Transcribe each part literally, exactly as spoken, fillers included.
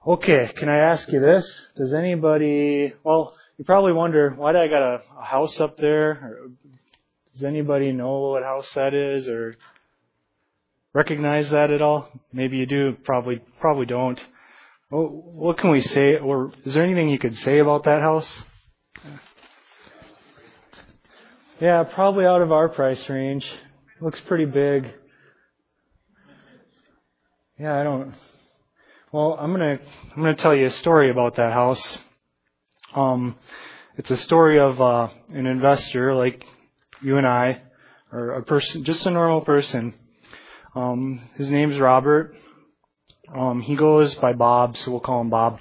Okay, can I ask you this? Does anybody, well, you probably wonder, why do I got a, a house up there? Or does anybody know what house that is or recognize that at all? Maybe you do, probably probably don't. Well, what can we say, or is there anything you could say about that house? Yeah, probably out of our price range. Looks pretty big. Yeah, I don't. Well, I'm gonna I'm gonna tell you a story about that house. Um, it's a story of uh, an investor like you and I, or a person, just a normal person. Um, his name's Robert. Um, he goes by Bob, so we'll call him Bob.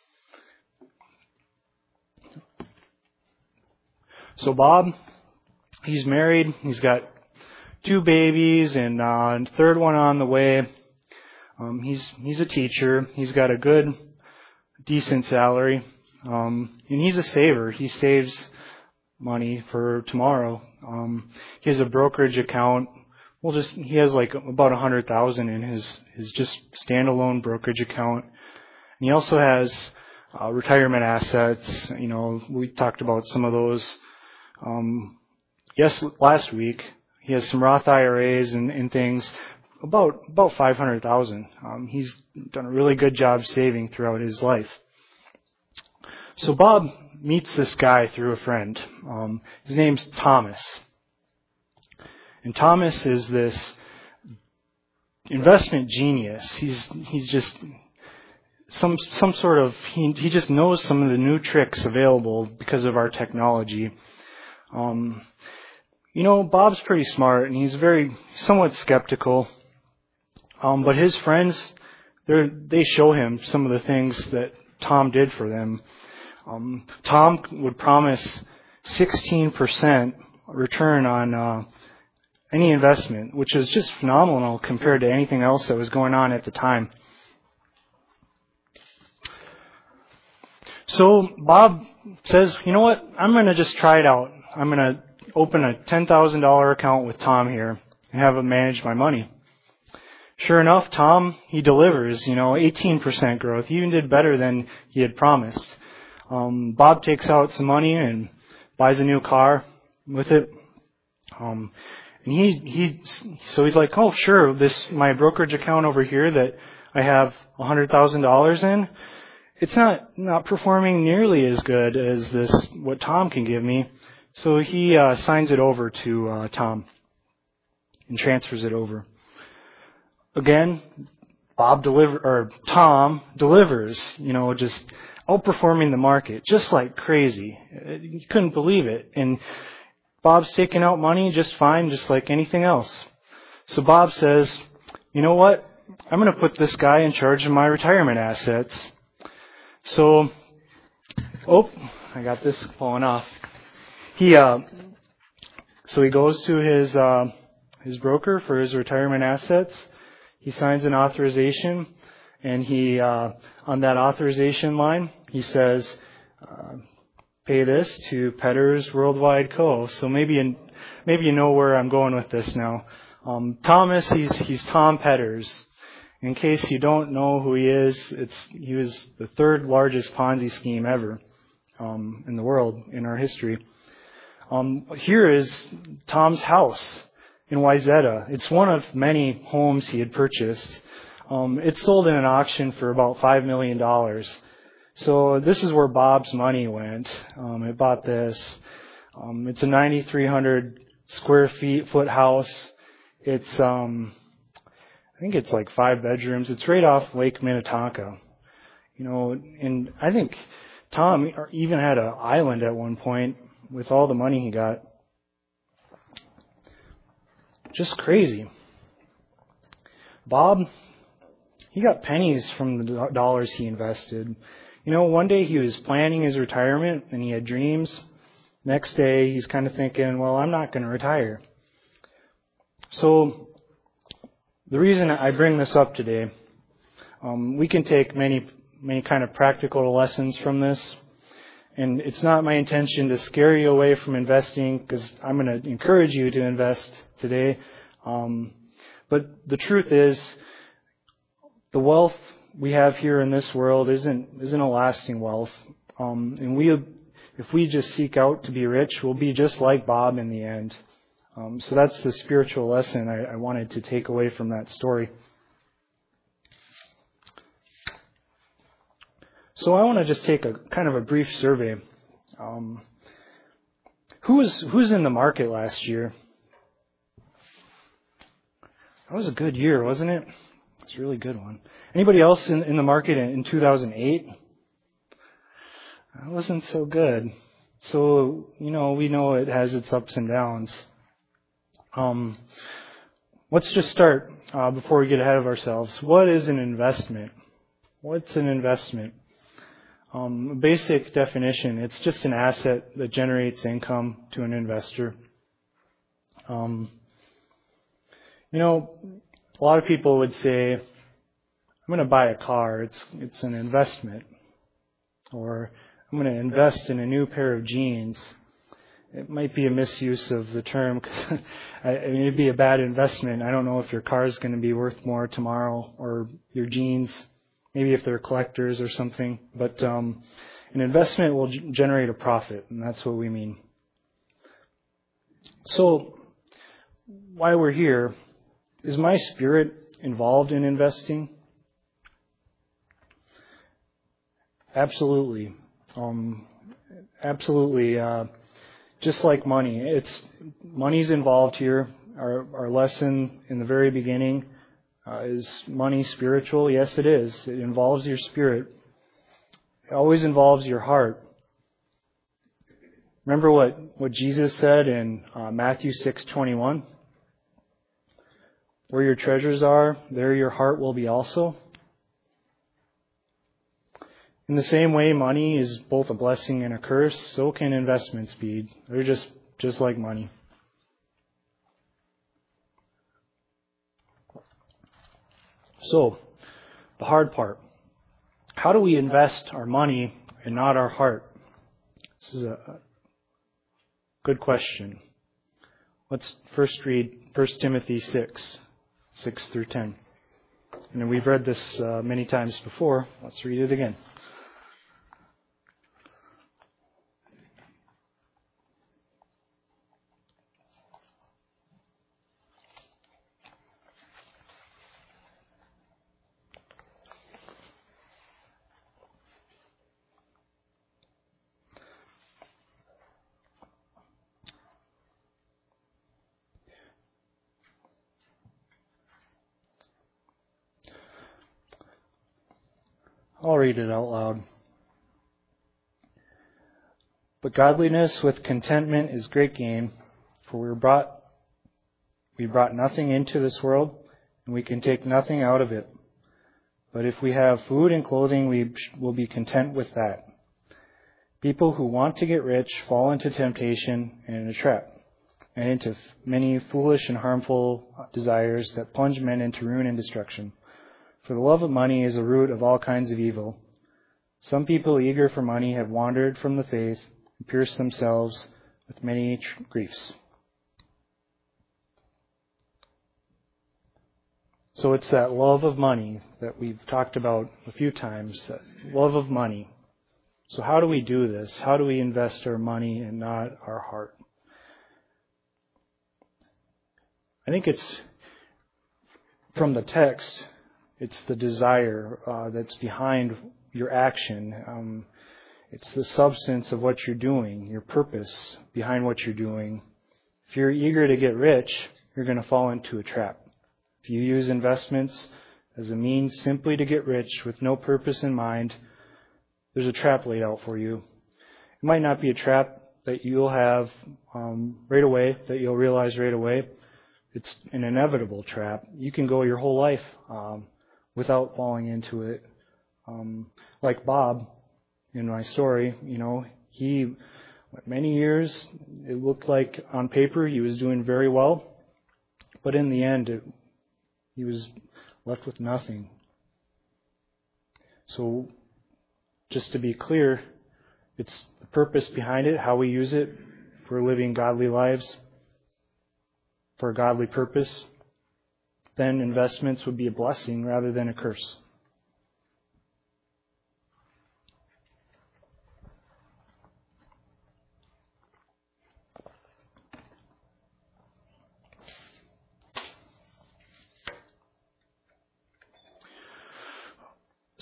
So Bob, he's married. He's got two babies and uh, a third one on the way. Um, he's he's a teacher. He's got a good, decent salary, um, and he's a saver. He saves money for tomorrow. Um, he has a brokerage account. Well, just he has like about a hundred thousand in his his just standalone brokerage account. And he also has uh, retirement assets. You know, we talked about some of those. Um, yes, last week he has some Roth I R As and, and things. About about five hundred thousand. Um, he's done a really good job saving throughout his life. So Bob meets this guy through a friend. Um, his name's Thomas, and Thomas is this investment genius. He's he's just some some sort of he he just knows some of the new tricks available because of our technology. Um, you know, Bob's pretty smart, and he's very somewhat skeptical. Um, but his friends, they they show him some of the things that Tom did for them. Um, Tom would promise sixteen percent return on uh, any investment, which is just phenomenal compared to anything else that was going on at the time. So Bob says, you know what, I'm going to just try it out. I'm going to open a ten thousand dollars account with Tom here and have him manage my money. Sure enough, Tom, he delivers, you know, eighteen percent growth. He even did better than he had promised. Um, Bob takes out some money and buys a new car with it. Um, and he, he, so he's like, oh, sure, this, my brokerage account over here that I have one hundred thousand dollars in, it's not, not performing nearly as good as this, what Tom can give me. So he, uh, signs it over to, uh, Tom and transfers it over. Again, Bob deliver or Tom delivers, you know, just outperforming the market just like crazy. You couldn't believe it. And Bob's taking out money just fine, just like anything else. So Bob says, you know what? I'm going to put this guy in charge of my retirement assets. So, oh, I got this falling off. He, uh, so he goes to his, uh, his broker for his retirement assets. He signs an authorization, and he, uh, on that authorization line, he says, uh, pay this to Petters Worldwide Co. So maybe, in, maybe you know where I'm going with this now. Um, Thomas, he's, he's Tom Petters. In case you don't know who he is, it's, he was the third largest Ponzi scheme ever, um, in the world, in our history. Um, here is Tom's house in Wayzata. It's one of many homes he had purchased. Um, it sold in an auction for about five million dollars. So this is where Bob's money went. Um, it bought this. Um, it's a ninety-three hundred square feet foot house. It's, um, I think it's like five bedrooms. It's right off Lake Minnetonka. You know, and I think Tom even had an island at one point with all the money he got. Just crazy. Bob, he got pennies from the dollars he invested. You know, one day he was planning his retirement and he had dreams. Next day he's kind of thinking, well, I'm not going to retire. So the reason I bring this up today, um, we can take many, many kind of practical lessons from this. And it's not my intention to scare you away from investing, because I'm going to encourage you to invest today. Um, but the truth is, the wealth we have here in this world isn't isn't a lasting wealth. Um, and we, if we just seek out to be rich, we'll be just like Bob in the end. Um, so that's the spiritual lesson I, I wanted to take away from that story. So I want to just take a kind of a brief survey. Um, who's who's in the market last year? That was a good year, wasn't it? It's a really good one. Anybody else in, in the market in, in two thousand eight? That wasn't so good. So, you know, we know it has its ups and downs. Um, let's just start uh, before we get ahead of ourselves. What is an investment? What's an investment? Um, a basic definition, it's just an asset that generates income to an investor. Um, you know, a lot of people would say, I'm going to buy a car. It's it's an investment. Or I'm going to invest in a new pair of jeans. It might be a misuse of the term because I mean, it'd be a bad investment. I don't know if your car is going to be worth more tomorrow or your jeans, maybe if they're collectors or something. But um, an investment will g- generate a profit, and that's what we mean. So why we're here, is my spirit involved in investing? Absolutely. Um, absolutely. Uh, just like money. It's money's involved here. Our, our lesson in the very beginning uh, is money spiritual? Yes, it is. It involves your spirit. It always involves your heart. Remember what, what Jesus said in uh, Matthew six twenty-one? Where your treasures are, there your heart will be also. In the same way, money is both a blessing and a curse, so can investments be. They're just, just like money. So, the hard part. How do we invest our money and not our heart? This is a good question. Let's first read First Timothy six, six through ten. And we've read this uh, many times before. Let's read it again. I'll read it out loud. But godliness with contentment is great gain, for we brought we brought nothing into this world, and we can take nothing out of it. But if we have food and clothing, we will be content with that. People who want to get rich fall into temptation and a trap, and into many foolish and harmful desires that plunge men into ruin and destruction. For the love of money is a root of all kinds of evil. Some people eager for money have wandered from the faith and pierced themselves with many tr- griefs. So it's that love of money that we've talked about a few times, that love of money. So how do we do this? How do we invest our money and not our heart? I think it's from the text, it's the desire uh, that's behind your action. Um, it's the substance of what you're doing, your purpose behind what you're doing. If you're eager to get rich, you're going to fall into a trap. If you use investments as a means simply to get rich with no purpose in mind, there's a trap laid out for you. It might not be a trap that you'll have um, right away, that you'll realize right away. It's an inevitable trap. You can go your whole life um, without falling into it. Um, like Bob in my story, you know, he, many years, it looked like on paper he was doing very well, but in the end, it, he was left with nothing. So, just to be clear, it's the purpose behind it, how we use it for living godly lives, for a godly purpose. Then investments would be a blessing rather than a curse.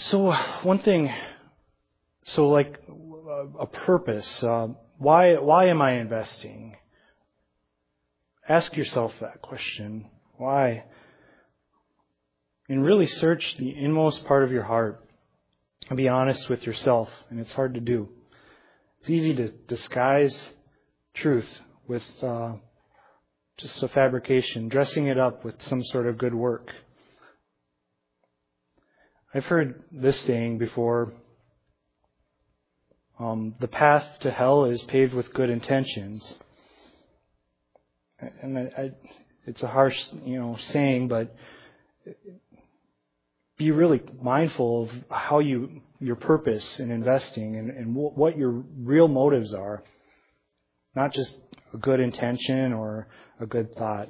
So one thing, so like a purpose, uh, why why am I investing? Ask yourself that question. Why? And really search the inmost part of your heart and be honest with yourself. And it's hard to do. It's easy to disguise truth with uh, just a fabrication, dressing it up with some sort of good work. I've heard this saying before, um, the path to hell is paved with good intentions. And I, I, it's a harsh, you know, saying, but be really mindful of how you, your purpose in investing and, and what your real motives are. Not just a good intention or a good thought.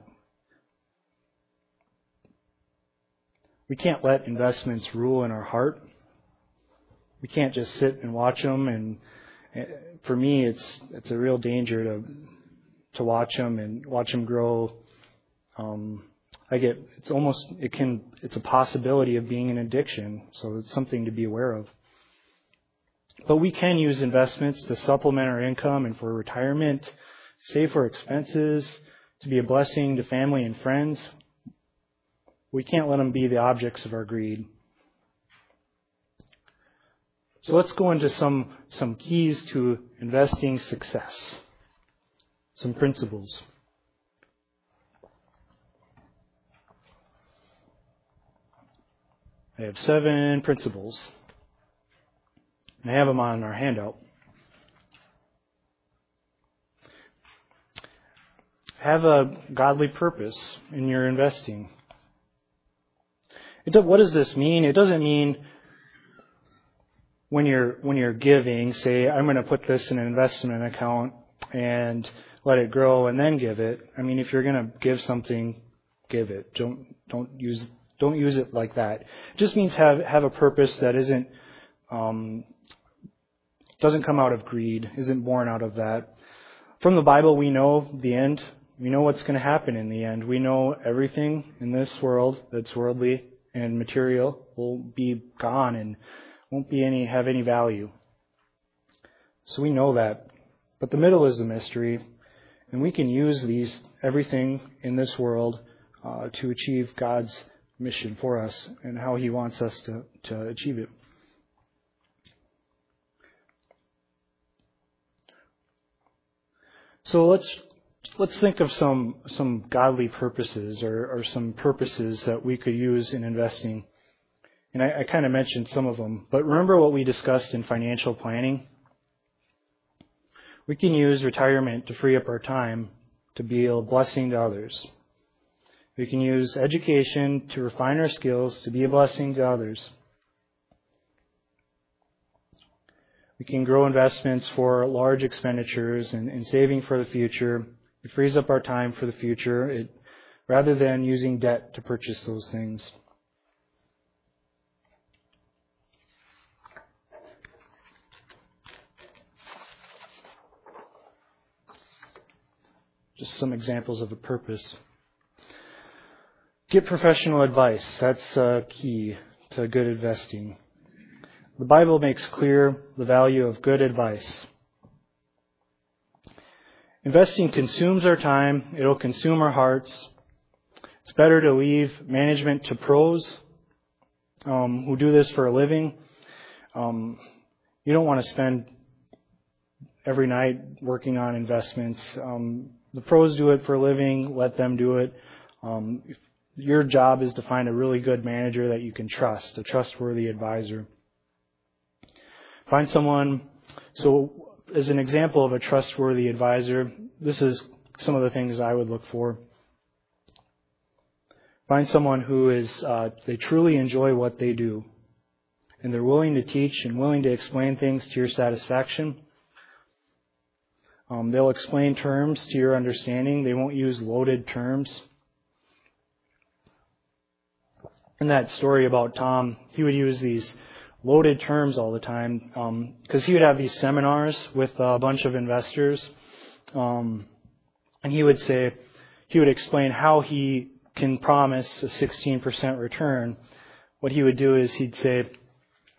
We can't let investments rule in our heart. We can't just sit and watch them. And for me, it's it's a real danger to to watch them and watch them grow. Um, I get it's almost it can it's a possibility of being an addiction. So it's something to be aware of. But we can use investments to supplement our income and for retirement, save for expenses, to be a blessing to family and friends. We can't let them be the objects of our greed. So let's go into some, some keys to investing success. Some principles. I have seven principles. And I have them on our handout. Have a godly purpose in your investing. It, what does this mean? It doesn't mean when you're when you're giving, say, I'm going to put this in an investment account and let it grow and then give it. I mean, if you're going to give something, give it. Don't don't use don't use it like that. It just means have have a purpose that isn't um, doesn't come out of greed, isn't born out of that. From the Bible, we know the end. We know what's going to happen in the end. We know everything in this world that's worldly and material will be gone and won't be any have any value. So we know that. But the middle is the mystery, and we can use these everything in this world uh, to achieve God's mission for us and how He wants us to, to achieve it. So let's let's think of some some godly purposes or, or some purposes that we could use in investing. And I, I kind of mentioned some of them. But remember what we discussed in financial planning? We can use retirement to free up our time to be a blessing to others. We can use education to refine our skills to be a blessing to others. We can grow investments for large expenditures and, and saving for the future. It frees up our time for the future it, rather than using debt to purchase those things. Just some examples of a purpose. Get professional advice. That's uh, key to good investing. The Bible makes clear the value of good advice. Investing consumes our time. It'll consume our hearts. It's better to leave management to pros um, who do this for a living. Um, you don't want to spend every night working on investments. Um, the pros do it for a living. Let them do it. Um, your job is to find a really good manager that you can trust, a trustworthy advisor. Find someone. So as an example of a trustworthy advisor, this is some of the things I would look for. Find someone who is, uh, they truly enjoy what they do. And they're willing to teach and willing to explain things to your satisfaction. Um, they'll explain terms to your understanding. They won't use loaded terms. In that story about Tom, he would use these loaded terms all the time because um, he would have these seminars with a bunch of investors. Um, and he would say, he would explain how he can promise a sixteen percent return. What he would do is he'd say,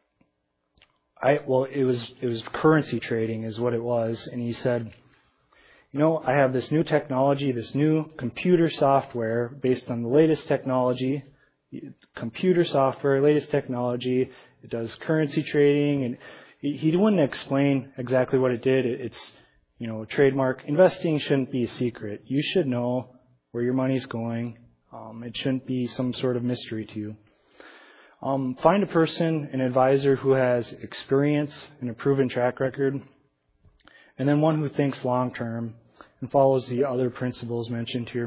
I well, it was it was currency trading is what it was, and he said, you know, I have this new technology, this new computer software based on the latest technology, computer software, latest technology. It does currency trading, and he, he wouldn't explain exactly what it did. It, it's, you know, trademark. Investing shouldn't be a secret. You should know where your money's going. Um, it shouldn't be some sort of mystery to you. Um, find a person, an advisor who has experience and a proven track record, and then one who thinks long term and follows the other principles mentioned here.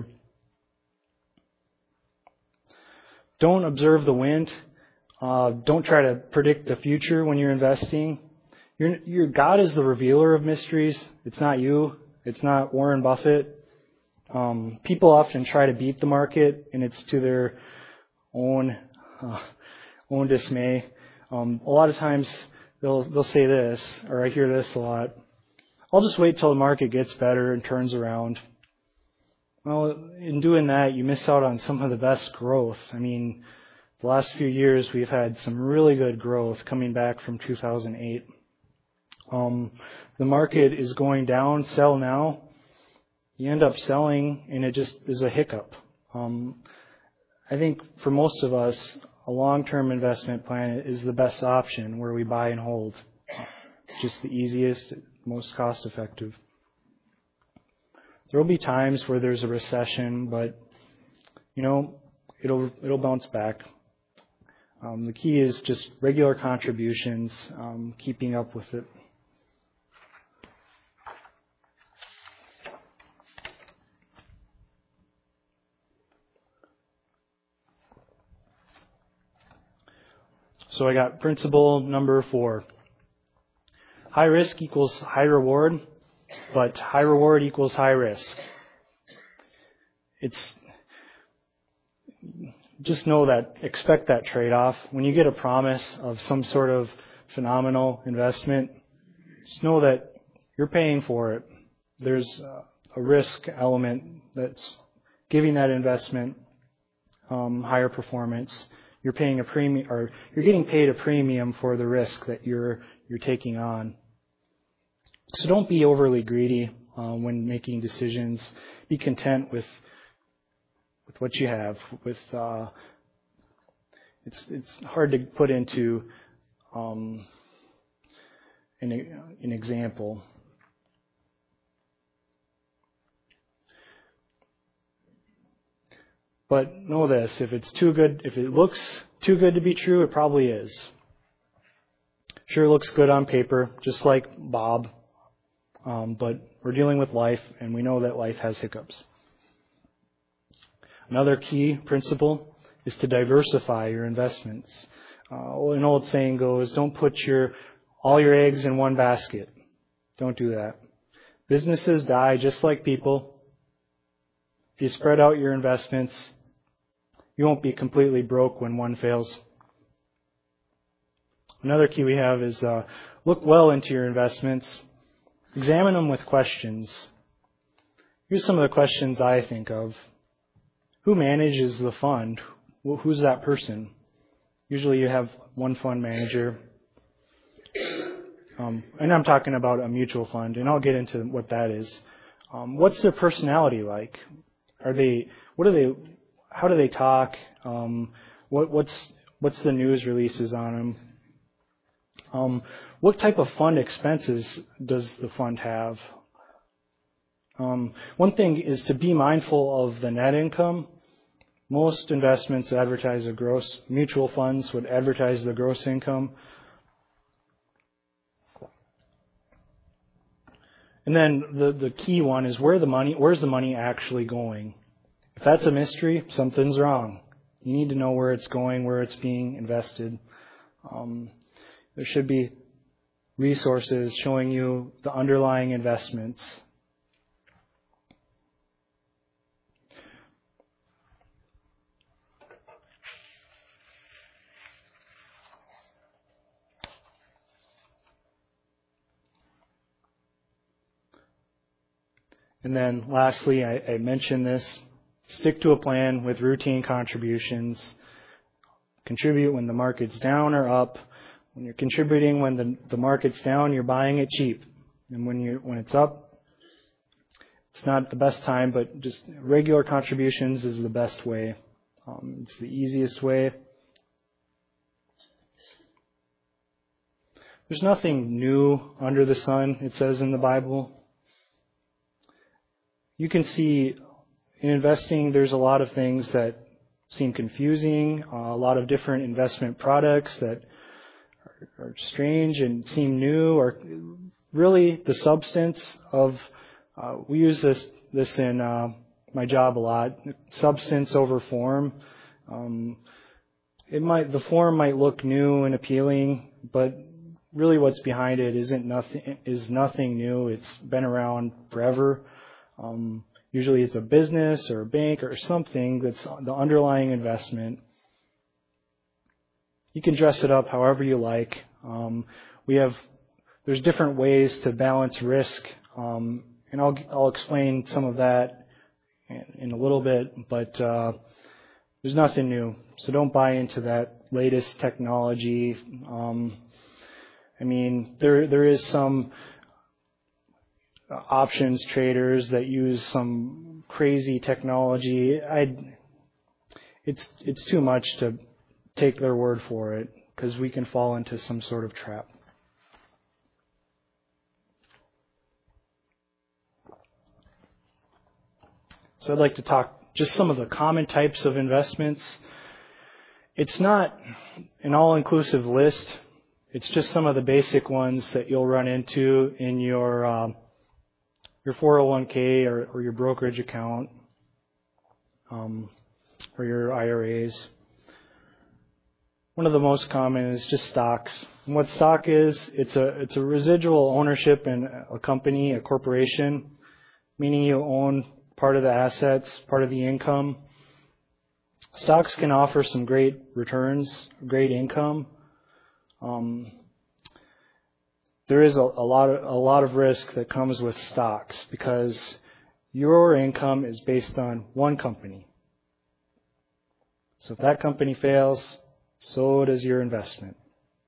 Don't observe the wind. Uh, don't try to predict the future when you're investing. Your, your God is the revealer of mysteries. It's not you. It's not Warren Buffett. Um, people often try to beat the market, and it's to their own uh, own dismay. Um, a lot of times they'll they'll say this, or I hear this a lot. I'll just wait till the market gets better and turns around. Well, in doing that, you miss out on some of the best growth. I mean, the last few years we've had some really good growth coming back from two thousand eight. Um, the market is going down, sell now. You end up selling, and it just is a hiccup. Um, I think for most of us, a long-term investment plan is the best option where we buy and hold. It's just the easiest, most cost-effective. There will be times where there's a recession, but, you know, it'll it'll bounce back. Um, the key is just regular contributions, um, keeping up with it. So I got principle number four. High risk equals high reward, but high reward equals high risk. It's just know that, expect that trade-off. When you get a promise of some sort of phenomenal investment, just know that you're paying for it. There's a risk element that's giving that investment um, higher performance. You're paying a premium, or you're getting paid a premium for the risk that you're you're taking on. So don't be overly greedy uh, when making decisions. Be content with with what you have. With uh, it's it's hard to put into um, an an example. But know this, if it's too good, if it looks too good to be true, it probably is. Sure looks good on paper, just like Bob, um, but we're dealing with life, and we know that life has hiccups. Another key principle is to diversify your investments. Uh, an old saying goes, don't put your all your eggs in one basket. Don't do that. Businesses die just like people. If you spread out your investments, you won't be completely broke when one fails. Another key we have is uh, look well into your investments. Examine them with questions. Here's some of the questions I think of. Who manages the fund? Who's that person? Usually you have one fund manager. Um, and I'm talking about a mutual fund, and I'll get into what that is. Um, what's their personality like? Are they, what are they, how do they talk? Um, what, what's, what's the news releases on them? Um, what type of fund expenses does the fund have? Um, one thing is to be mindful of the net income. Most investments advertise a gross, mutual funds would advertise the gross income. And then the, the key one is where the money, where's the money actually going? If that's a mystery, something's wrong. You need to know where it's going, where it's being invested. Um, there should be resources showing you the underlying investments. And then lastly, I, I mentioned this, stick to a plan with routine contributions. Contribute when the market's down or up, When you're contributing when the, the market's down, you're buying it cheap. And when you when it's up, it's not the best time, but just regular contributions is the best way. Um, it's the easiest way. There's nothing new under the sun, it says in the Bible. You can see in investing, there's a lot of things that seem confusing, uh, a lot of different investment products that are, are strange and seem new, or really the substance of, uh, we use this, this in uh, my job a lot, substance over form. Um, it might, the form might look new and appealing, but really what's behind it isn't nothing, is nothing new. It's been around forever. Um, usually it's a business or a bank or something that's the underlying investment. You can dress it up however you like. Um, we have, there's different ways to balance risk, um, and I'll, I'll explain some of that in, in a little bit, but, uh, there's nothing new. So don't buy into that latest technology. Um, I mean, there there is some options traders that use some crazy technology. I it's it's too much to take their word for it, because we can fall into some sort of trap. So I'd like to talk just some of the common types of investments. It's not an all-inclusive list. It's just some of the basic ones that you'll run into in your um, your four oh one k or, or your brokerage account, um, or your I R As. One of the most common is just stocks. And what stock is, it's a it's a residual ownership in a company, a corporation, meaning you own part of the assets, part of the income. Stocks can offer some great returns, great income. Um, there is a, a lot of a lot of risk that comes with stocks, because your income is based on one company. So if that company fails, so does your investment.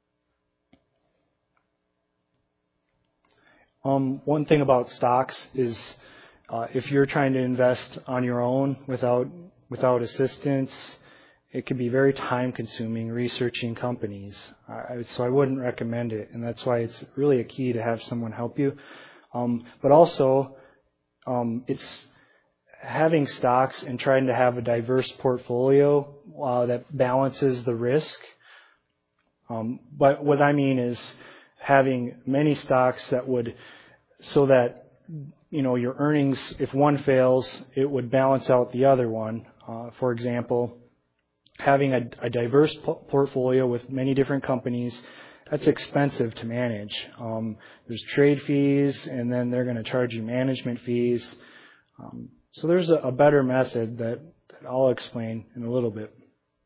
Um, one thing about stocks is, uh, if you're trying to invest on your own without without assistance, it can be very time-consuming researching companies. I, so I wouldn't recommend it, and that's why it's really a key to have someone help you. Um, but also, um, it's having stocks and trying to have a diverse portfolio uh, that balances the risk. Um, but what I mean is having many stocks that would, so that, you know, your earnings, if one fails, it would balance out the other one. Uh, for example, having a, a diverse po- portfolio with many different companies, that's expensive to manage. Um, there's trade fees, and then they're going to charge you management fees. Um, so there's a, a better method that, that I'll explain in a little bit.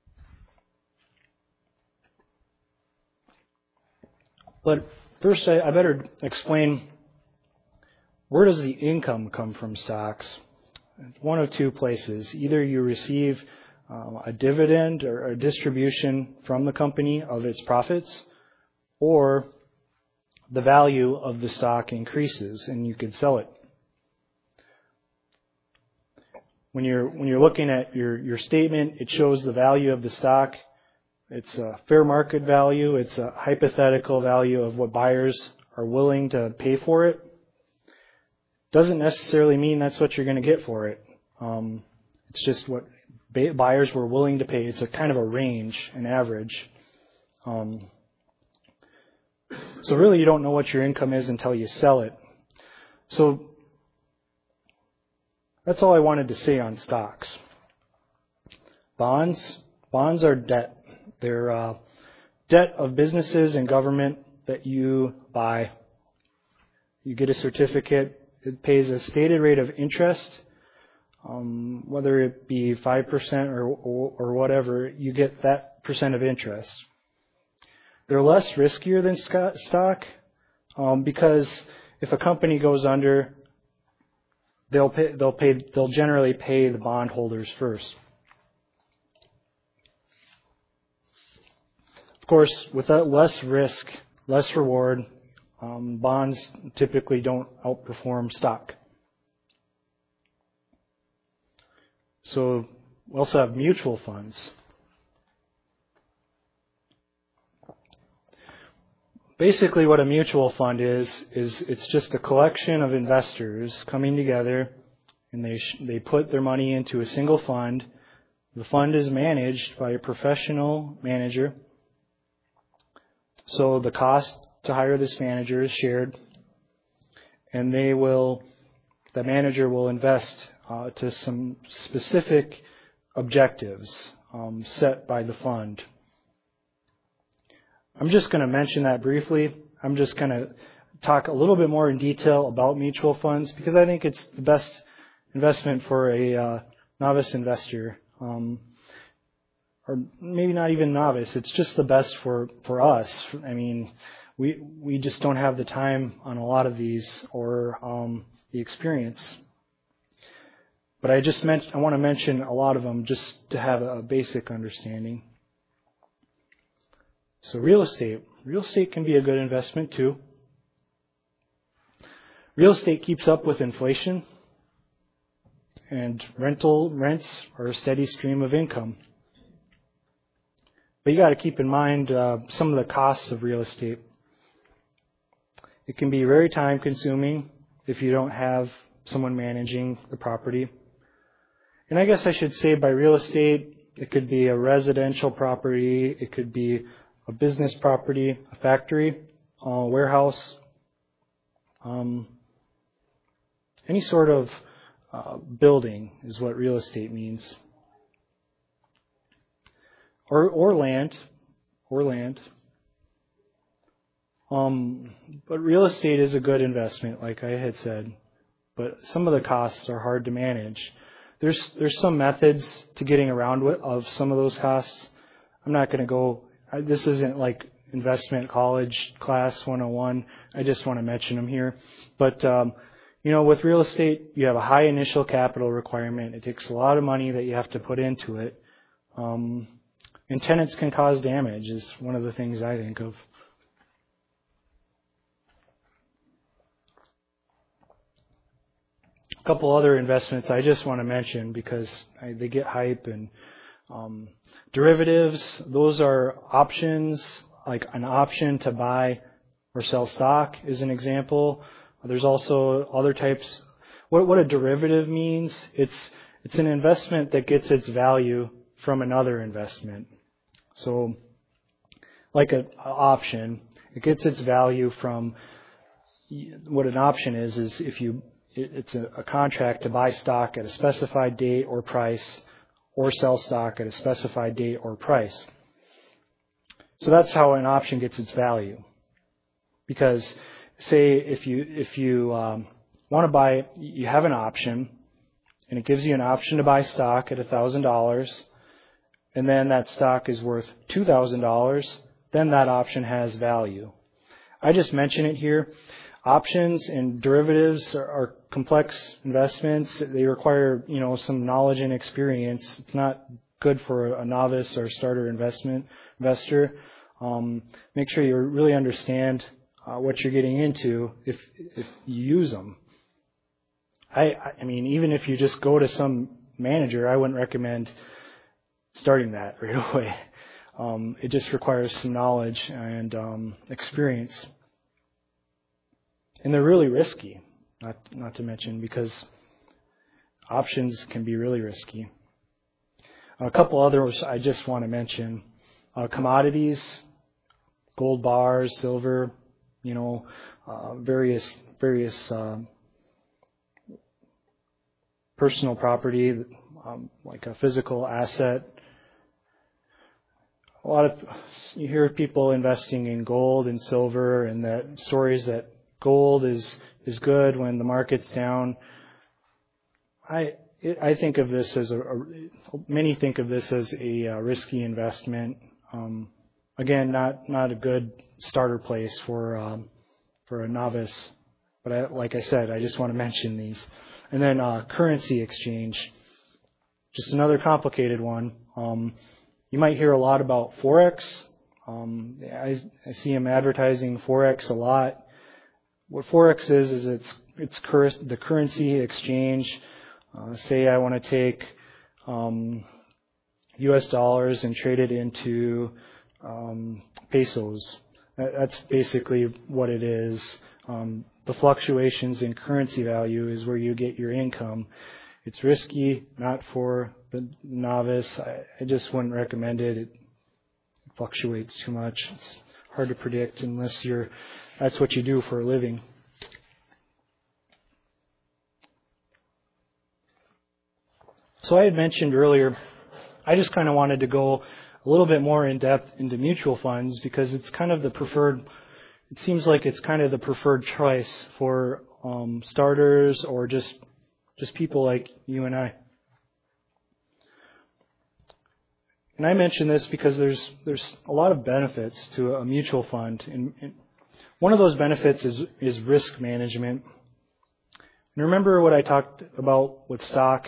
But first, I, I better explain, where does the income come from stocks? One of two places. Either you receive Um, a dividend or a distribution from the company of its profits, or the value of the stock increases and you could sell it. When you're when you're looking at your, your statement, it shows the value of the stock. It's a fair market value. It's a hypothetical value of what buyers are willing to pay for it. Doesn't necessarily mean that's what you're going to get for it. Um, it's just what buyers were willing to pay. It's a kind of a range, an average. Um, so really you don't know what your income is until you sell it. So that's all I wanted to say on stocks. Bonds. Bonds are debt. They're uh, debt of businesses and government that you buy. You get a certificate. It pays a stated rate of interest. Um, whether it be five percent or, or, or whatever, you get that percent of interest. They're less riskier than stock, um, because if a company goes under, they'll pay, they'll pay, they'll generally pay the bondholders first. Of course, with that less risk, less reward, um, bonds typically don't outperform stock. So we also have mutual funds. Basically what a mutual fund is, is it's just a collection of investors coming together, and they sh- they put their money into a single fund. The fund is managed by a professional manager. So the cost to hire this manager is shared, and they will, the manager will invest uh, to some specific objectives um, set by the fund. I'm just going to mention that briefly. I'm just going to talk a little bit more in detail about mutual funds because I think it's the best investment for a uh, novice investor. Um, or maybe not even novice. It's just the best for, for us. I mean, we we just don't have the time on a lot of these or um, the experience. But I just meant I want to mention a lot of them just to have a basic understanding. So real estate. Real estate can be a good investment too. Real estate keeps up with inflation, and rental rents are a steady stream of income. But you got to keep in mind uh, some of the costs of real estate. It can be very time consuming if you don't have someone managing the property. And I guess I should say by real estate, it could be a residential property, it could be a business property, a factory, a warehouse, um, any sort of uh, building is what real estate means. Or, or land, or land. Um, but real estate is a good investment, like I had said. But some of the costs are hard to manage. There's there's some methods to getting around with, of some of those costs. I'm not going to go. I, this isn't like investment college class one oh one. I just want to mention them here. But um, you know, with real estate, you have a high initial capital requirement. It takes a lot of money that you have to put into it. Um, And tenants can cause damage is one of the things I think of. A couple other investments I just want to mention because I, they get hype. And um, derivatives, those are options, like an option to buy or sell stock is an example. There's also other types. What, what a derivative means, it's it's an investment that gets its value from another investment. So, like an option, it gets its value from what an option is. Is if you, it, it's a, a contract to buy stock at a specified date or price, or sell stock at a specified date or price. So that's how an option gets its value. Because, say if you if you um, want to buy, you have an option, and it gives you an option to buy stock at a thousand dollars. And then that stock is worth two thousand dollars, then that option has value. I just mention it here. Options and derivatives are, are complex investments. They require, you know, some knowledge and experience. It's not good for a novice or starter investment investor. Um, make sure you really understand uh, what you're getting into if if you use them. I I mean, even if you just go to some manager, I wouldn't recommend starting that right away. Um, it just requires some knowledge and um, experience. And they're really risky, not not to mention, because options can be really risky. A couple others I just want to mention. Uh, commodities, gold bars, silver, you know, uh, various various uh, personal property, um, like a physical asset. A lot of, you hear people investing in gold and silver, and that stories that gold is is good when the market's down. I it, I think of this as a, a many think of this as a, a risky investment. Um, again, not not a good starter place for um, for a novice. But I, like I said, I just want to mention these. And then uh, currency exchange, just another complicated one. Um, You might hear a lot about Forex. Um, I, I see them advertising Forex a lot. What Forex is, is it's, it's cur- the currency exchange. Uh, say I want to take um, U S dollars and trade it into um, pesos. That, that's basically what it is. Um, the fluctuations in currency value is where you get your income. It's risky, not for the novice. I, I just wouldn't recommend it. It fluctuates too much. It's hard to predict unless you're, that's what you do for a living. So I had mentioned earlier, I just kind of wanted to go a little bit more in depth into mutual funds because it's kind of the preferred, it seems like it's kind of the preferred choice for um, starters or just just people like you and I. And I mention this because there's there's a lot of benefits to a mutual fund. And, and one of those benefits is is risk management. And remember what I talked about with stock?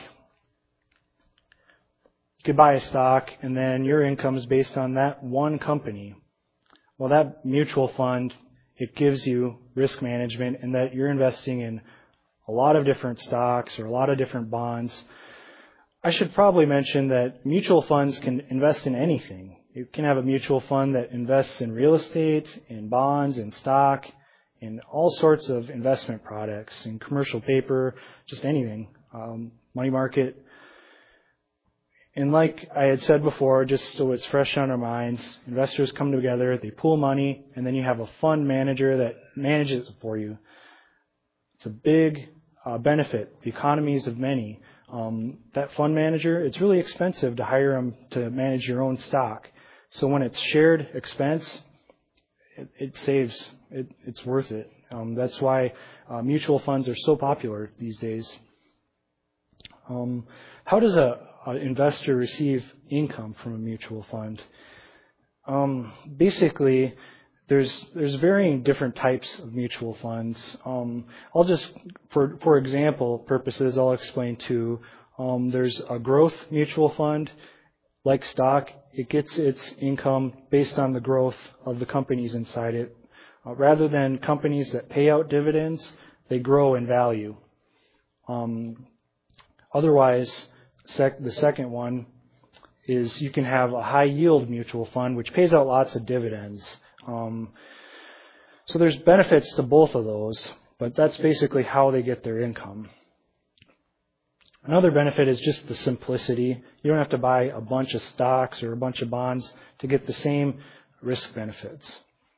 You could buy a stock and then your income is based on that one company. Well, that mutual fund, it gives you risk management in that you're investing in a lot of different stocks or a lot of different bonds. I should probably mention that mutual funds can invest in anything. You can have a mutual fund that invests in real estate, in bonds, in stock, in all sorts of investment products, in commercial paper, just anything, um, money market. And like I had said before, just so it's fresh on our minds, investors come together, they pool money, and then you have a fund manager that manages it for you. It's a big uh, benefit, the economies of many. Um, that fund manager, it's really expensive to hire them to manage your own stock. So when it's shared expense, it, it saves, it, it's worth it. Um, that's why uh, mutual funds are so popular these days. Um, how does a, a investor receive income from a mutual fund? Um, basically, There's there's varying different types of mutual funds. Um, I'll just, for for example purposes, I'll explain two. Um, there's a growth mutual fund, like stock. It gets its income based on the growth of the companies inside it. Uh, rather than companies that pay out dividends, they grow in value. Um, otherwise, sec- the second one is you can have a high yield mutual fund, which pays out lots of dividends. Um, so there's benefits to both of those, but that's basically how they get their income. Another benefit is just the simplicity. You don't have to buy a bunch of stocks or a bunch of bonds to get the same risk benefits.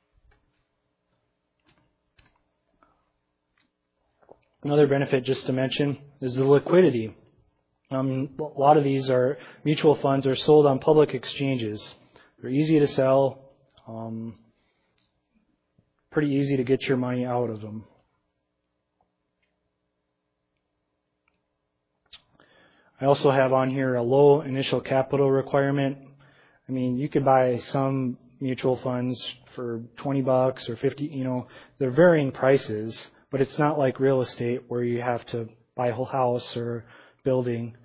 Another benefit just to mention is the liquidity. Um, a lot of these are mutual funds are sold on public exchanges. They're easy to sell. Um, pretty easy to get your money out of them. I also have on here a low initial capital requirement. I mean, you could buy some mutual funds for twenty bucks or fifty, you know, they're varying prices, but it's not like real estate where you have to buy a whole house or building.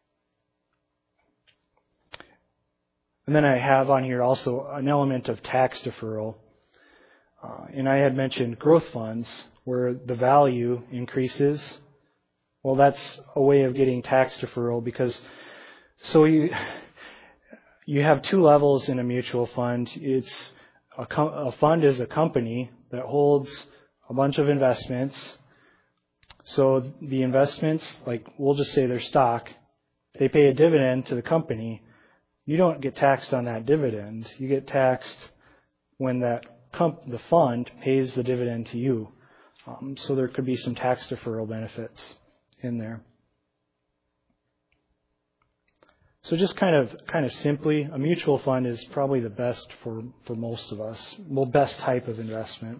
And then I have on here also an element of tax deferral. Uh, and I had mentioned growth funds where the value increases. Well, that's a way of getting tax deferral because so you you have two levels in a mutual fund. It's a, co- a fund is a company that holds a bunch of investments. So the investments, like we'll just say they're stock, they pay a dividend to the company. You don't get taxed on that dividend. You get taxed when that comp- the fund pays the dividend to you. Um, so there could be some tax deferral benefits in there. So just kind of kind of simply, a mutual fund is probably the best for, for most of us, well, best type of investment.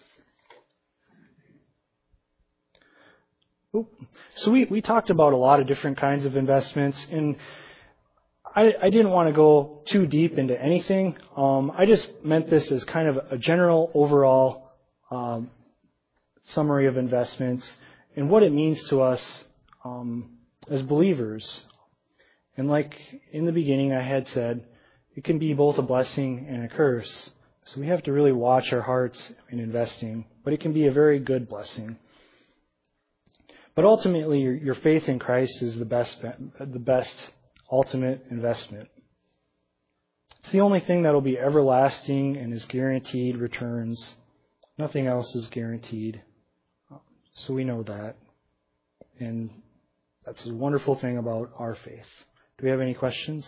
Oop. So we, we talked about a lot of different kinds of investments, and I, I didn't want to go too deep into anything. Um, I just meant this as kind of a general overall um, summary of investments and what it means to us um, as believers. And like in the beginning I had said, it can be both a blessing and a curse. So we have to really watch our hearts in investing, but it can be a very good blessing. But ultimately, your, your faith in Christ is the best, the best ultimate investment. It's the only thing that will be everlasting and is guaranteed returns. Nothing else is guaranteed. So we know that. And that's a wonderful thing about our faith. Do we have any questions?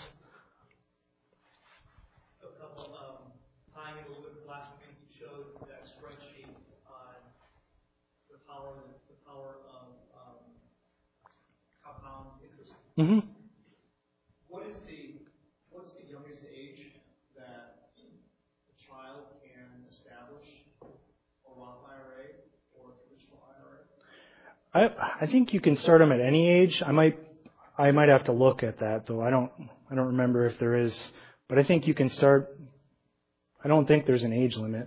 A couple. Um, tying it a little bit, last week you showed that spreadsheet on the power, the power of um, compound interest. Mm-hmm. What is the what's the youngest age that a child can establish a Roth I R A or a traditional I R A? I I think you can start them at any age. I might I might have to look at that though. I don't I don't remember if there is, but I think you can start. I don't think there's an age limit.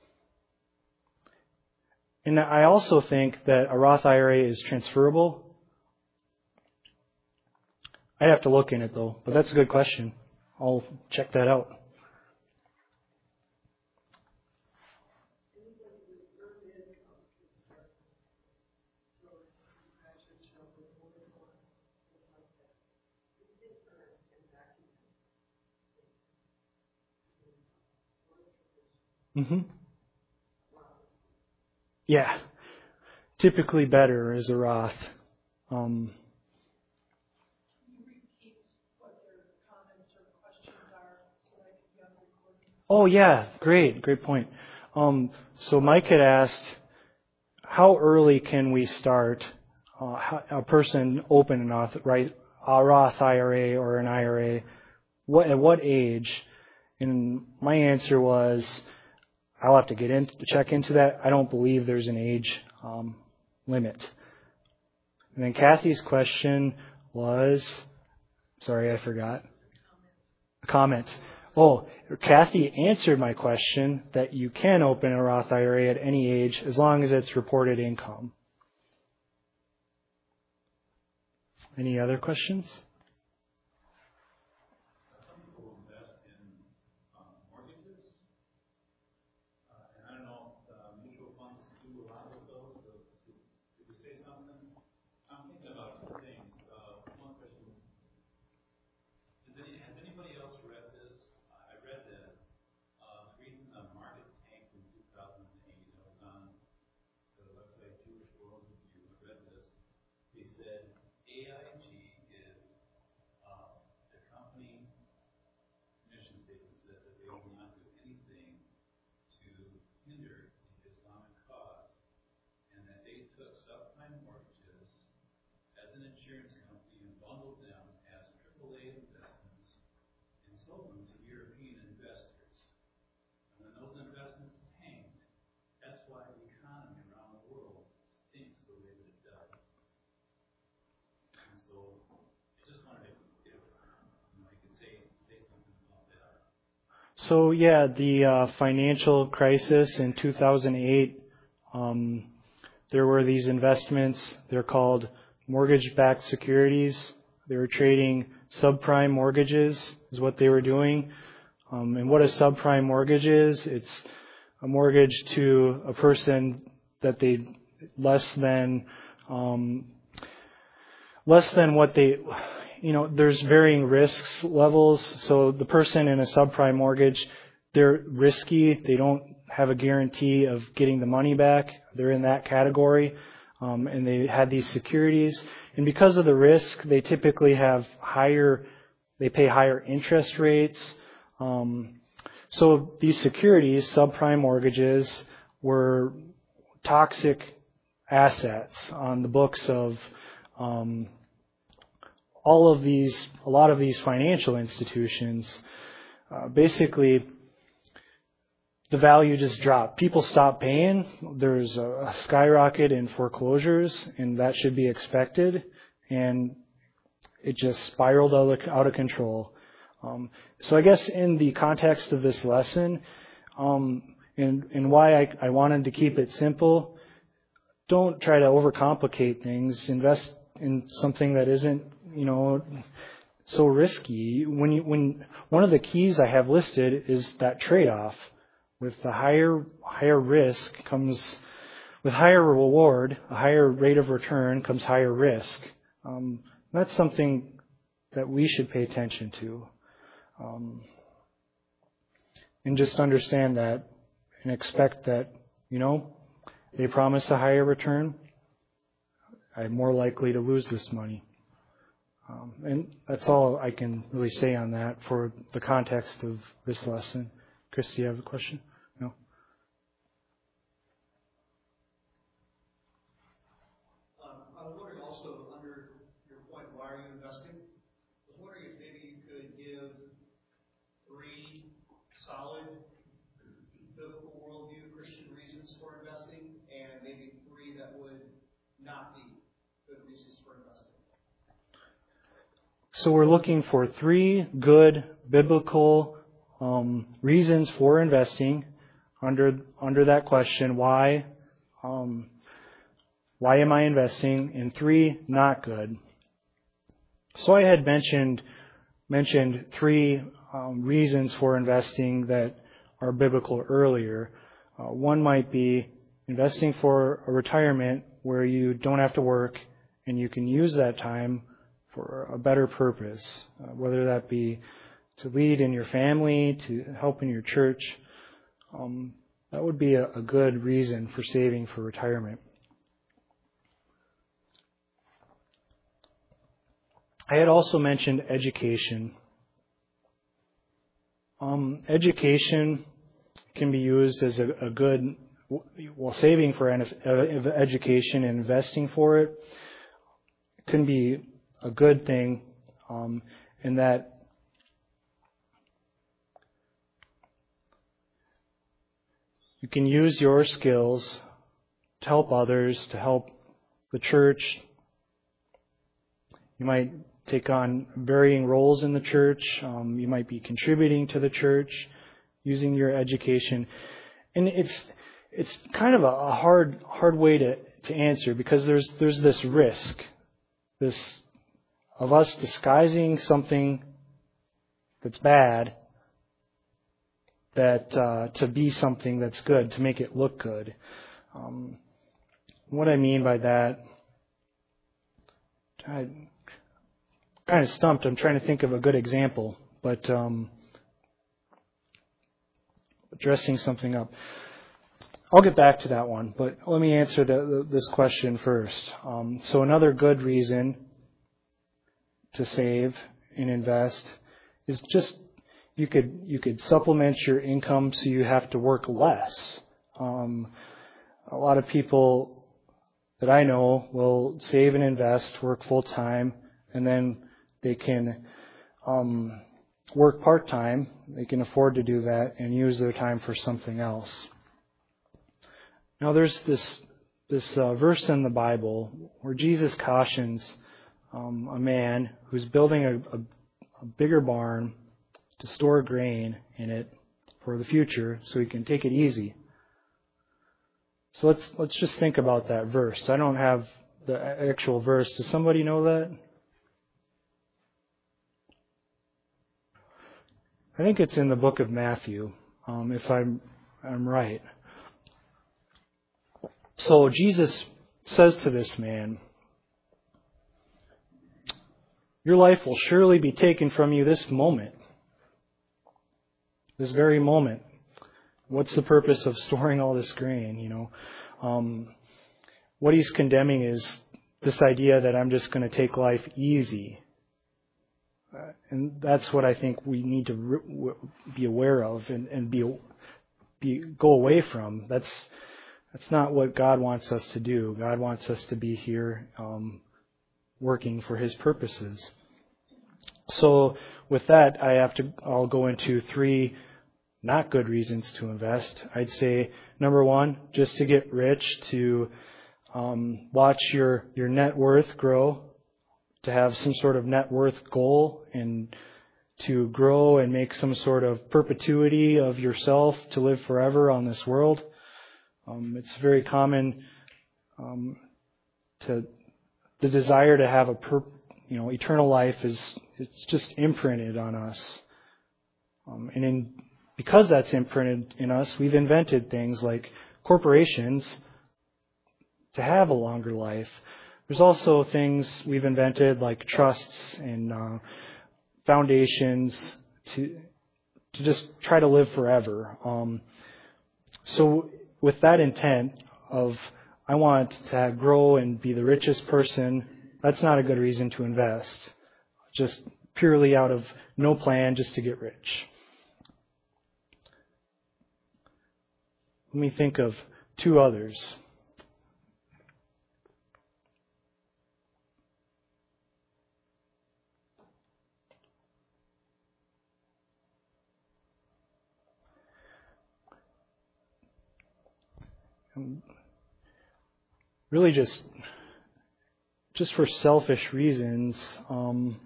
And I also think that a Roth I R A is transferable. I'd have to look in it though, but that's a good question. I'll check that out. Mm-hmm. Yeah. Typically better is a Roth. Um, oh yeah, great, great point. Um, so Mike had asked, how early can we start uh, how, a person open an auth, right, a Roth I R A or an I R A? What at what age? And my answer was, I'll have to get in check into that. I don't believe there's an age um, limit. And then Kathy's question was, sorry, I forgot. A comment. Oh, Kathy answered my question that you can open a Roth I R A at any age as long as it's reported income. Any other questions? So yeah, the uh, financial crisis in two thousand eight, um, there were these investments. They're called mortgage-backed securities. They were trading subprime mortgages is what they were doing. Um, and what a subprime mortgage is, it's a mortgage to a person that they less than um, less than what they, you know, there's varying risks levels. So the person in a subprime mortgage, they're risky. They don't have a guarantee of getting the money back. They're in that category. Um, and they had these securities. And because of the risk, they typically have higher, they pay higher interest rates. Um, so these securities, subprime mortgages, were toxic assets on the books of um, all of these, a lot of these financial institutions. Uh, basically, the value just dropped. People stopped paying. There's a, a skyrocket in foreclosures, and that should be expected. And it just spiraled out of, out of control. Um, so I guess in the context of this lesson, um, and, and why I, I wanted to keep it simple, don't try to overcomplicate things. Invest in something that isn't, you know, so risky. When you, when one of the keys I have listed is that trade-off. With the higher higher risk comes, with higher reward, a higher rate of return comes higher risk. Um, that's something that we should pay attention to. Um, and just understand that and expect that, you know, they promise a higher return. I'm more likely to lose this money. Um, and that's all I can really say on that for the context of this lesson. Chris, do you have a question? No? Um, I was wondering also, under your point, why are you investing? I was wondering if maybe you could give three solid biblical worldview Christian reasons for investing, and maybe three that would not be good reasons for investing. So we're looking for three good biblical um, reasons for investing. Under under that question, why um, why am I investing? And three, not good. So I had mentioned mentioned three um, reasons for investing that are biblical earlier. Uh, one might be investing for a retirement where you don't have to work and you can use that time for a better purpose, uh, whether that be to lead in your family, to help in your church. Um, that would be a, a good reason for saving for retirement. I had also mentioned education. Um, education can be used as a, a good, well, saving for an, uh, education and investing for it can be a good thing um, in that you can use your skills to help others, to help the church. You might take on varying roles in the church. Um, you might be contributing to the church using your education. And it's it's kind of a, a hard hard way to, to answer because there's there's this risk, this of us disguising something that's bad that uh, to be something that's good, to make it look good. Um, what I mean by that, I'm kind of stumped. I'm trying to think of a good example, but um, dressing something up. I'll get back to that one, but let me answer the, the, this question first. Um, so another good reason to save and invest is just you could you could supplement your income so you have to work less. Um, a lot of people that I know will save and invest, work full time, and then they can um, work part time. They can afford to do that and use their time for something else. Now, there's this this uh, verse in the Bible where Jesus cautions um, a man who's building a, a, a bigger barn to store grain in it for the future, so he can take it easy. So let's let's just think about that verse. I don't have the actual verse. Does somebody know that? I think it's in the book of Matthew, um, if I'm I'm right. So Jesus says to this man, "Your life will surely be taken from you this moment, this very moment." What's the purpose of storing all this grain? You know, um, what he's condemning is this idea that I'm just going to take life easy, uh, and that's what I think we need to re- be aware of and, and be be go away from. That's that's not what God wants us to do. God wants us to be here, um, working for His purposes. So, with that, I have to. I'll go into three not good reasons to invest. I'd say number one, just to get rich, to um, watch your, your net worth grow, to have some sort of net worth goal, and to grow and make some sort of perpetuity of yourself to live forever on this world. Um, it's very common um, to the desire to have a per, you know, eternal life is, it's just imprinted on us. Um, and in, because that's imprinted in us, we've invented things like corporations to have a longer life. There's also things we've invented like trusts and uh, foundations to to just try to live forever. Um, so with that intent of I want to grow and be the richest person, that's not a good reason to invest. Just purely out of no plan, just to get rich. Let me think of two others. Really just just for selfish reasons. Um,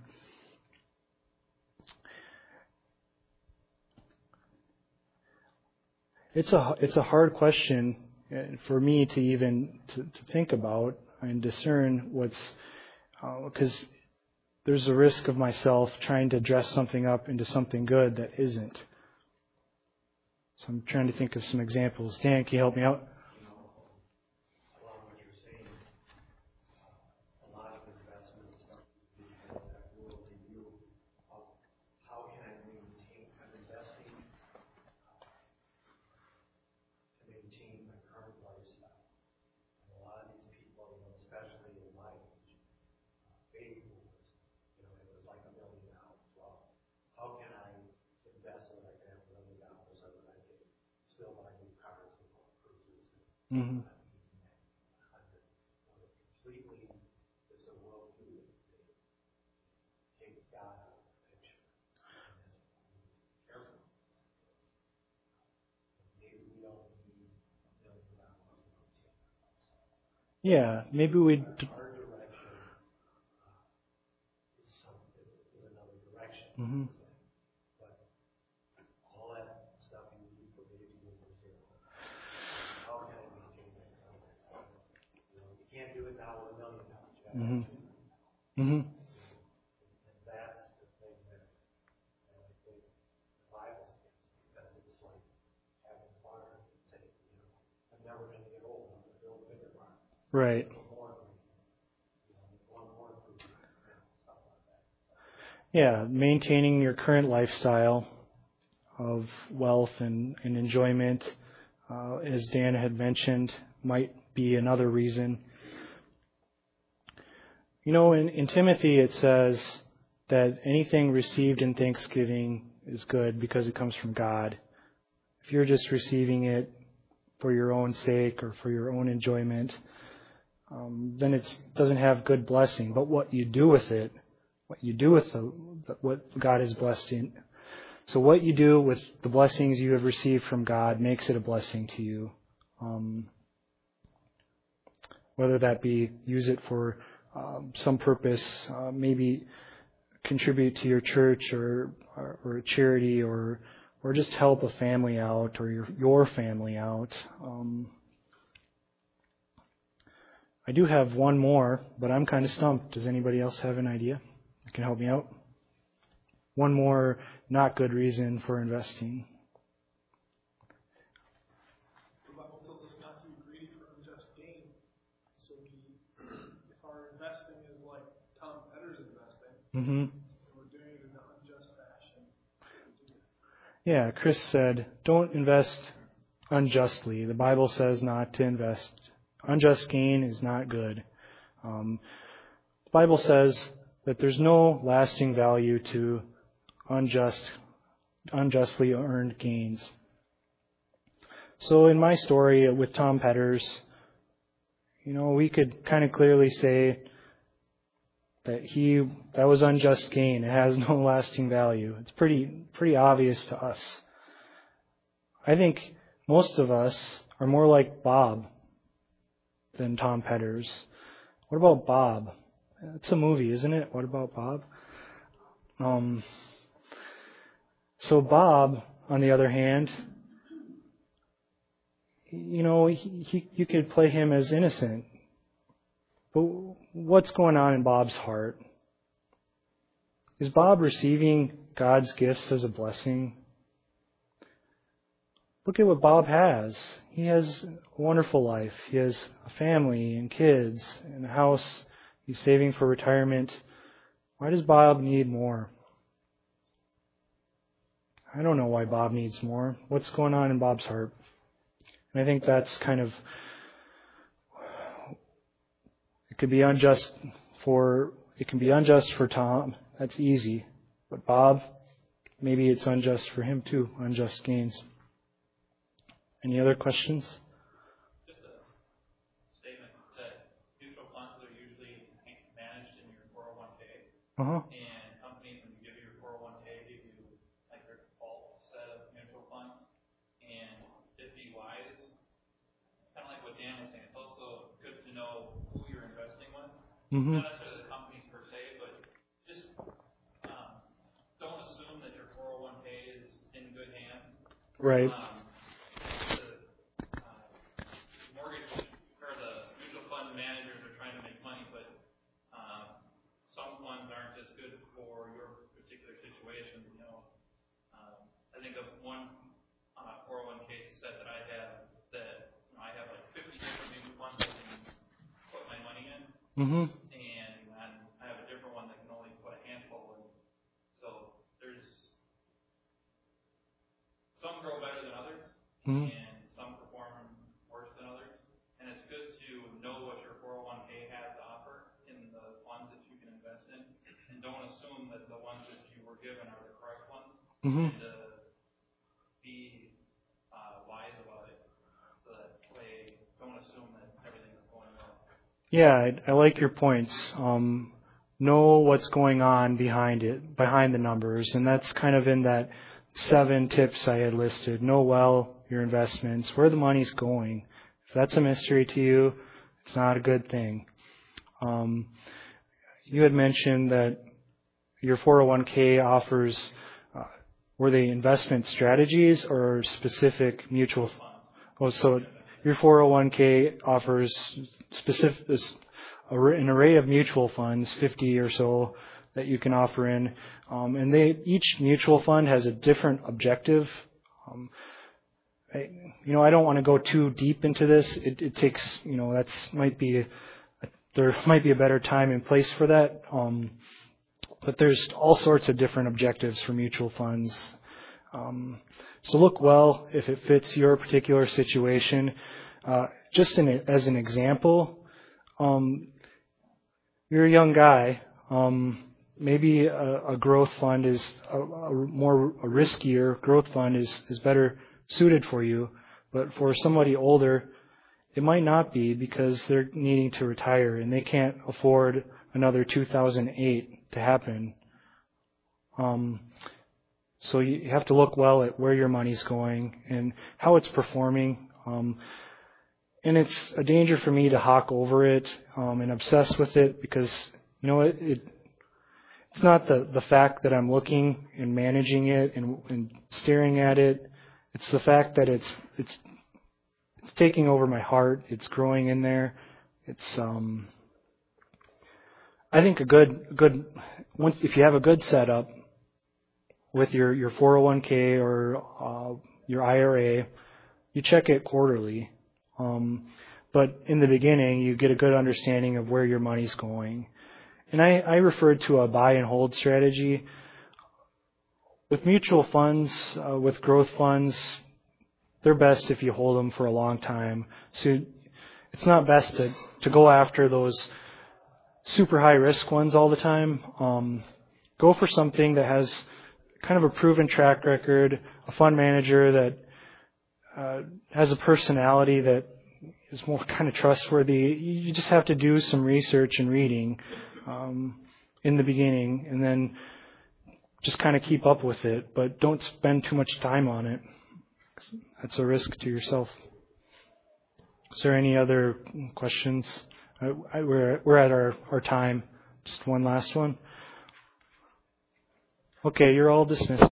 it's a it's a hard question for me to even to, to think about and discern what's because uh, there's a risk of myself trying to dress something up into something good that isn't. So I'm trying to think of some examples. Dan, can you help me out? Mm-hmm. Yeah, maybe we'd. Mm-hmm. Mm-hmm. Mm-hmm. Right. Yeah, maintaining your current lifestyle of wealth and, and enjoyment, uh, as Dan had mentioned, might be another reason. You know, in, in Timothy it says that anything received in thanksgiving is good because it comes from God. If you're just receiving it for your own sake or for your own enjoyment, um, then it doesn't have good blessing. But what you do with it, what you do with the, what God has blessed in, so what you do with the blessings you have received from God makes it a blessing to you. Um, whether that be use it for um, some purpose, uh, maybe contribute to your church or, or, or a charity, or or just help a family out or your your family out. Um, I do have one more, but I'm kind of stumped. Does anybody else have an idea that can help me out? One more not good reason for investing. The Bible tells us not to be greedy for unjust gain. So we, if our investing is like Tom Petter's investing, Mm-hmm. and we're doing it in an unjust fashion. Yeah, Chris said, don't invest unjustly. The Bible says not to invest. Unjust gain is not good. Um, the Bible says that there's no lasting value to unjust, unjustly earned gains. So in my story with Tom Petters, you know, we could kind of clearly say that he that was unjust gain. It has no lasting value. It's pretty pretty obvious to us. I think most of us are more like Bob than Tom Petters. What about Bob? It's a movie, isn't it? What about Bob? Um, so Bob, on the other hand, you know, he, he, you could play him as innocent. But what's going on in Bob's heart? Is Bob receiving God's gifts as a blessing? Look at what Bob has. He has a wonderful life. He has a family and kids and a house. He's saving for retirement. Why does Bob need more? I don't know why Bob needs more. What's going on in Bob's heart? And I think that's kind of, it could be unjust for, it can be unjust for Tom. That's easy. But Bob, maybe it's unjust for him too, unjust gains. Any other questions? Just a statement that mutual funds are usually managed in your four oh one k. Uh-huh. And companies, when you give your four oh one k, give you like their default set of mutual funds. And just be wise. Kind of like what Dan was saying, it's also good to know who you're investing with. Mm-hmm. Not necessarily the companies per se, but just um, don't assume that your four oh one k is in good hands. Right. Um, managers are trying to make money, but um, some funds aren't just good for your particular situation. You know, um, I think of one uh, four oh one k set that I have that you know, I have like fifty different mutual funds I can put my money in, Mm-hmm. and, and I have a different one that can only put a handful in. So there's some grow better than others, Mm-hmm. and some perform worse than others. And it's good to know what your four oh one k has to offer in the funds that you can invest in. And don't assume that the ones that you were given are the correct ones. Mm-hmm. And to be uh, wise about it. So that way, don't assume that everything is going well. Yeah, I, I like your points. Um, know what's going on behind it, behind the numbers. And that's kind of in that seven tips I had listed. Know well your investments, where the money's going. If that's a mystery to you, it's not a good thing. Um, you had mentioned that your four oh one k offers, uh, were they investment strategies or specific mutual funds? Oh, so your four oh one k offers specific, an array of mutual funds, fifty or so, that you can offer in. Um, and they, each mutual fund has a different objective. Um, I, you know, I don't want to go too deep into this. It, it takes, you know, that's might be, a, there might be a better time and place for that. Um, but there's all sorts of different objectives for mutual funds. Um, so look well if it fits your particular situation. Uh, just in a, as an example, um, you're a young guy. Um, maybe a, a growth fund is a, a more a riskier growth fund is, is better suited for you, but for somebody older, it might not be because they're needing to retire and they can't afford another two thousand eight to happen. Um, so you have to look well at where your money's going and how it's performing. Um, and it's a danger for me to hawk over it um, and obsess with it because, you know, it, it it's not the, the fact that I'm looking and managing it and, and staring at it. It's the fact that it's it's it's taking over my heart. It's growing in there. It's um. I think a good good once if you have a good setup with your your four oh one k or uh, your I R A, you check it quarterly. Um, but in the beginning, you get a good understanding of where your money's going. And I, I referred to a buy and hold strategy. With mutual funds, uh, with growth funds, they're best if you hold them for a long time. So it's not best to, to go after those super high risk ones all the time. Um, go for something that has kind of a proven track record, a fund manager that uh, has a personality that is more kind of trustworthy. You just have to do some research and reading um, in the beginning, and then just kind of keep up with it, but don't spend too much time on it. That's a risk to yourself. Is there any other questions? I, I, we're, we're at our, our time. Just one last one. Okay, you're all dismissed.